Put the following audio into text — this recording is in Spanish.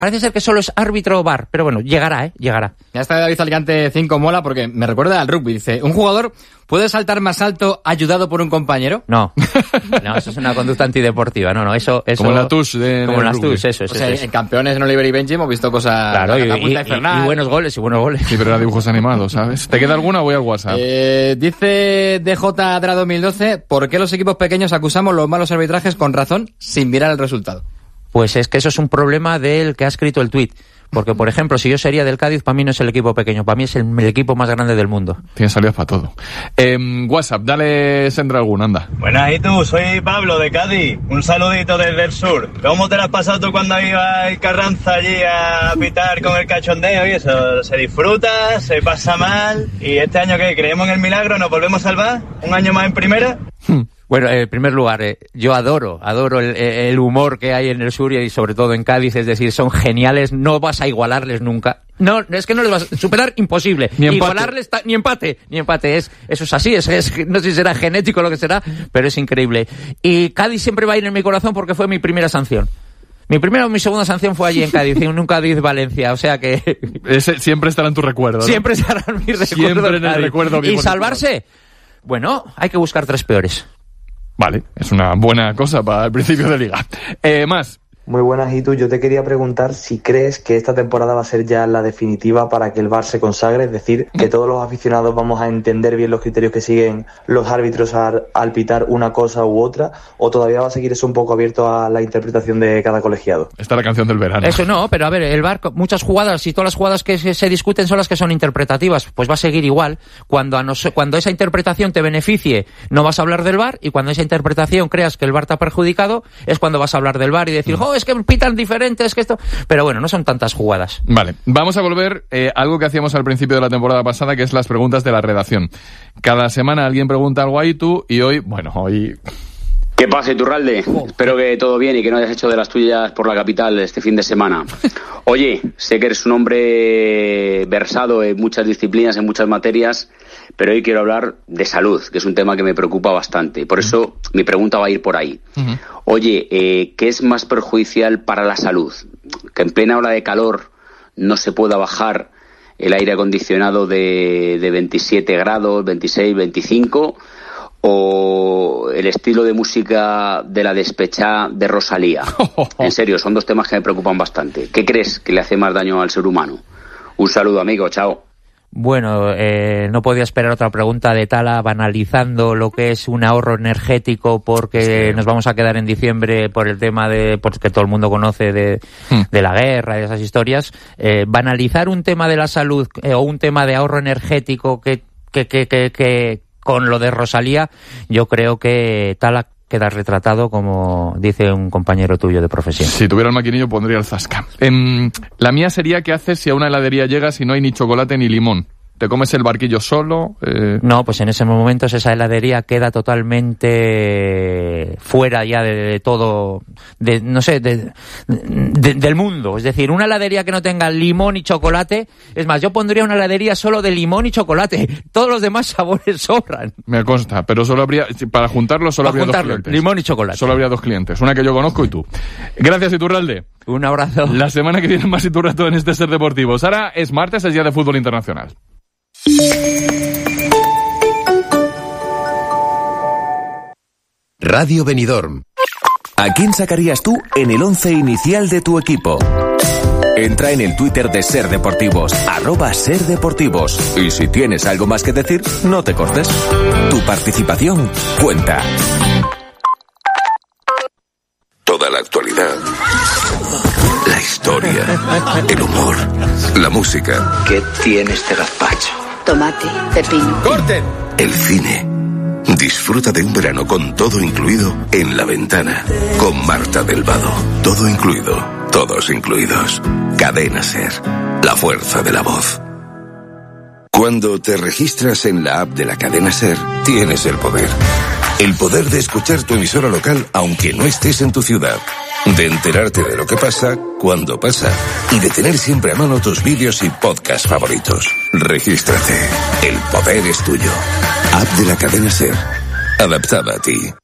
Parece ser que solo es árbitro o VAR, pero bueno, llegará. Ya está David Alicante 5 mola porque me recuerda al rugby. Dice, ¿un jugador puede saltar más alto ayudado por un compañero? No, eso es una conducta antideportiva. No, eso... Como en la TUS. Como en las TUS, eso. O sea, en campeones en Oliver y Benji hemos visto cosas... Claro, y buenos goles. Sí, pero era dibujos animados, ¿sabes? ¿Te queda alguna o voy al WhatsApp? Dice DJ Dra 2012, ¿por qué los equipos pequeños acusamos los malos arbitrajes con razón sin mirar el resultado? Pues es que eso es un problema del que ha escrito el tuit. Porque, por ejemplo, si yo sería del Cádiz, para mí no es el equipo pequeño, para mí es el equipo más grande del mundo. Tienes salidas para todo. WhatsApp, dale, Sandra, alguna, anda. Buenas, ¿y tú? Soy Pablo, de Cádiz. Un saludito desde el sur. ¿Cómo te lo has pasado tú cuando iba el Carranza allí a pitar con el cachondeo y eso? ¿Se disfruta? ¿Se pasa mal? ¿Y este año qué? ¿Creemos en el milagro? ¿Nos volvemos a salvar? ¿Un año más en primera? Bueno, en primer lugar, yo adoro el humor que hay en el sur y sobre todo en Cádiz, es decir, son geniales, no vas a igualarles nunca. No, es que no les vas a superar, imposible. Ni empate. Igualarles, ni empate. Eso es así, no sé si será genético o lo que será, pero es increíble. Y Cádiz siempre va a ir en mi corazón porque fue mi primera sanción. Mi segunda sanción fue allí en Cádiz, en un Cádiz-Valencia, o sea que... Siempre estará en tu recuerdo, ¿no? Siempre estará en mi recuerdo. Siempre en el recuerdo. ¿Y salvarse? Bueno, hay que buscar 3 peores. Vale, es una buena cosa para el principio de liga. Más. Muy buenas, y tú, yo te quería preguntar si crees que esta temporada va a ser ya la definitiva para que el VAR se consagre, es decir, que todos los aficionados vamos a entender bien los criterios que siguen los árbitros al pitar una cosa u otra, o todavía va a seguir eso un poco abierto a la interpretación de cada colegiado. Esta es la canción del verano. Eso no, pero a ver, el VAR, muchas jugadas y todas las jugadas que se discuten son las que son interpretativas, pues va a seguir igual. Cuando esa interpretación te beneficie, no vas a hablar del VAR, y cuando esa interpretación creas que el VAR te ha perjudicado, es cuando vas a hablar del VAR y decir, es que pitan diferentes, que esto... Pero bueno, no son tantas jugadas. Vale, vamos a volver a algo que hacíamos al principio de la temporada pasada, que es las preguntas de la redacción. Cada semana alguien pregunta algo ahí, tú, y hoy... ¿Qué pasa, Iturralde? Espero que todo bien y que no hayas hecho de las tuyas por la capital este fin de semana. Oye, sé que eres un hombre versado en muchas disciplinas, en muchas materias, pero hoy quiero hablar de salud, que es un tema que me preocupa bastante. Por eso mi pregunta va a ir por ahí. Oye, ¿qué es más perjudicial para la salud? ¿Que en plena ola de calor no se pueda bajar el aire acondicionado de 27 grados, 26, 25... o el estilo de música de la despechá de Rosalía? En serio, son 2 temas que me preocupan bastante. ¿Qué crees que le hace más daño al ser humano? Un saludo, amigo, chao. Bueno, no podía esperar otra pregunta de Tala banalizando lo que es un ahorro energético, porque nos vamos a quedar en diciembre por el tema porque todo el mundo conoce de la guerra y esas historias. Banalizar un tema de la salud o un tema de ahorro energético que con lo de Rosalía, yo creo que Tala queda retratado, como dice un compañero tuyo de profesión. Si tuviera el maquinillo pondría el zasca. La mía sería, ¿qué haces si a una heladería llegas y no hay ni chocolate ni limón? ¿Te comes el barquillo solo? No, pues en ese momento esa heladería queda totalmente fuera ya de todo, del mundo. Es decir, una heladería que no tenga limón y chocolate, es más, yo pondría una heladería solo de limón y chocolate. Todos los demás sabores sobran. Me consta, pero solo habría, para juntarlo, habría 2 clientes. Limón y chocolate. Solo habría 2 clientes, una que yo conozco y tú. Gracias, Iturralde. Un abrazo. La semana que viene más Iturrato en este Ser Deportivo. Ahora es martes, es día de fútbol internacional. Radio Benidorm. ¿A quién sacarías tú en el 11 inicial de tu equipo? Entra en el Twitter de Ser Deportivos, @SerDeportivos. Y si tienes algo más que decir, no te cortes. Tu participación cuenta. Toda la actualidad. La historia. El humor. La música. ¿Qué tiene este gazpacho? Tomate, pepino. ¡Corten! El cine. Disfruta de un verano con todo incluido en La Ventana. Con Marta del Vado. Todo incluido. Todos incluidos. Cadena Ser. La fuerza de la voz. Cuando te registras en la app de la Cadena Ser, tienes el poder. El poder de escuchar tu emisora local aunque no estés en tu ciudad. De enterarte de lo que pasa, cuando pasa. Y de tener siempre a mano tus vídeos y podcasts favoritos. Regístrate. El poder es tuyo. App de la Cadena Ser. Adaptada a ti.